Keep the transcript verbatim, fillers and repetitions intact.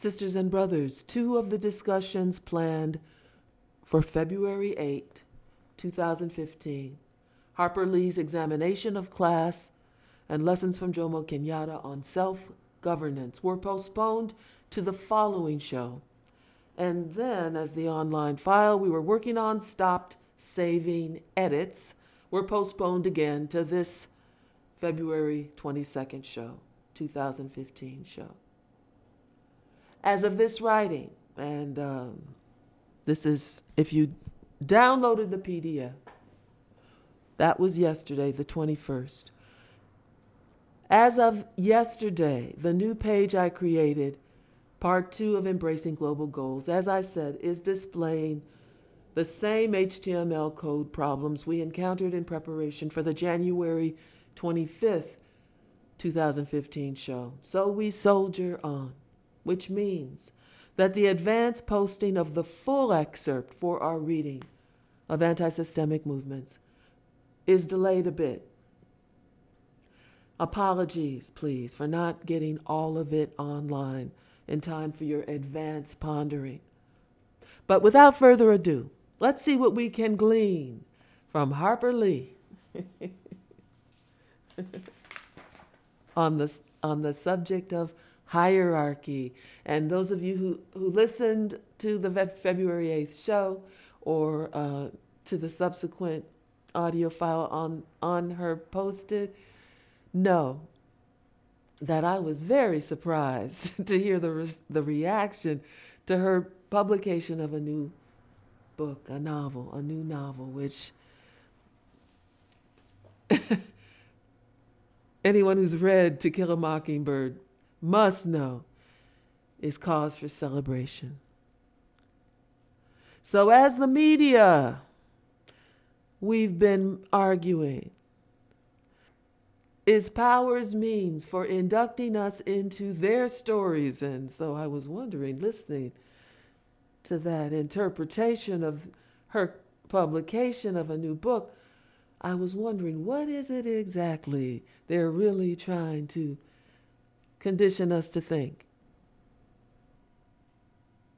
Sisters and brothers, two of the discussions planned for February eighth, twenty fifteen, Harper Lee's examination of class and lessons from Jomo Kenyatta on self-governance, were postponed to the following show. And then, as the online file we were working on stopped saving edits, were postponed again to this February twenty-second show, two thousand fifteen show. As of this writing, and um, this is, if you downloaded the P D F, that was yesterday, the twenty-first. As of yesterday, the new page I created, part two of Embracing Global Goals, as I said, is displaying the same H T M L code problems we encountered in preparation for the January twenty-fifth, twenty fifteen show. So we soldier on, which means that the advanced posting of the full excerpt for our reading of Anti-Systemic Movements is delayed a bit. Apologies, please, for not getting all of it online in time for your advanced pondering. But without further ado, let's see what we can glean from Harper Lee on the, on the subject of hierarchy. And those of you who, who listened to the February eighth show or uh, to the subsequent audio file on, on her posted, know that I was very surprised to hear the, re- the reaction to her publication of a new book, a novel, a new novel, which anyone who's read To Kill a Mockingbird must know is cause for celebration. So as the media, we've been arguing, is power's means for inducting us into their stories. And so I was wondering, listening to that interpretation of her publication of a new book, I was wondering, what is it exactly they're really trying to condition us to think?